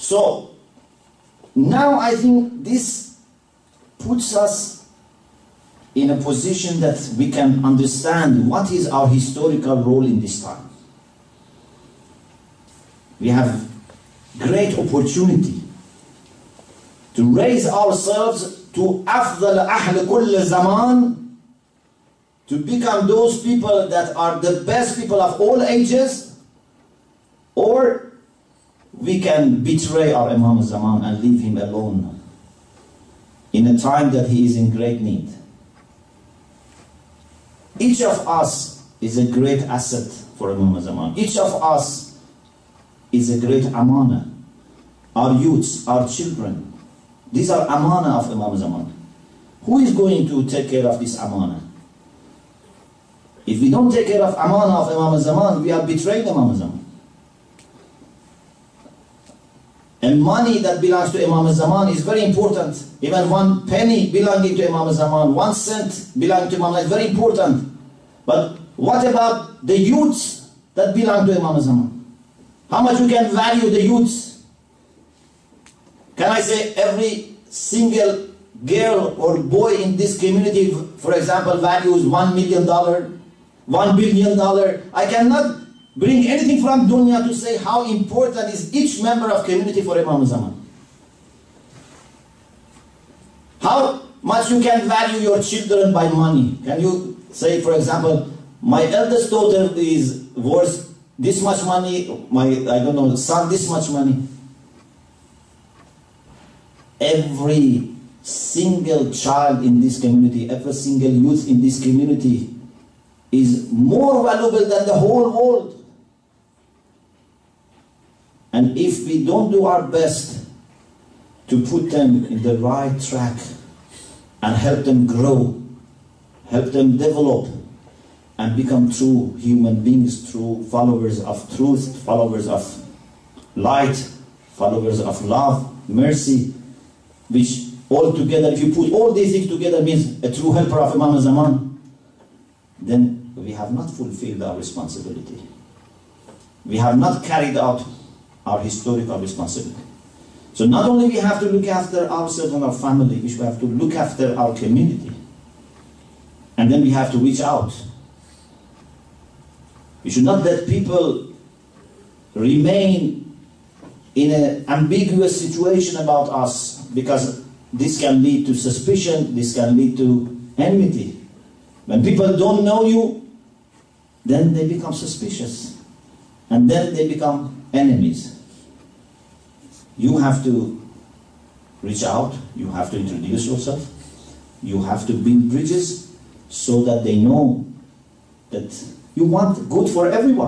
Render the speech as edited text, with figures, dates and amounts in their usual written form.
So now I think this puts us in a position that we can understand what is our historical role in this time. We have great opportunity to raise ourselves to أفضل أهل كل زمان, to become those people that are the best people of all ages, or we can betray our Imam al-Zaman and leave him alone in a time that he is in great need. Each of us is a great asset for Imam al-Zaman. Each of us is a great amana. Our youths, our children, these are amana of Imam al-Zaman. Who is going to take care of this amana? If we don't take care of amana of Imam al-Zaman, we are betraying Imam al-Zaman. And money that belongs to Imam al-Zaman is very important. Even 1 penny belonging to Imam al-Zaman, 1 cent belonging to Imam al-Zaman is very important. But what about the youths that belong to Imam al-Zaman? How much we can value the youths? Can I say every single girl or boy in this community, for example, values $1 million, $1 billion? I cannot bring anything from dunya to say how important is each member of community for Imam al-Zaman. How much you can value your children by money? Can you say, for example, my eldest daughter is worth this much money, my, I don't know, son this much money? Every single child in this community, every single youth in this community is more valuable than the whole world. And if we don't do our best to put them in the right track and help them grow, help them develop and become true human beings, true followers of truth, followers of light, followers of love, mercy, which all together, if you put all these things together, means a true helper of Imam al-Zaman, then we have not fulfilled our responsibility. We have not carried out our historical responsibility. So not only we have to look after ourselves and our family, we have to look after our community. And then we have to reach out. We should not let people remain in an ambiguous situation about us, because this can lead to suspicion, this can lead to enmity. When people don't know you, then they become suspicious. And then they become enemies. You have to reach out, you have to introduce yourself, you have to build bridges so that they know that you want good for everyone.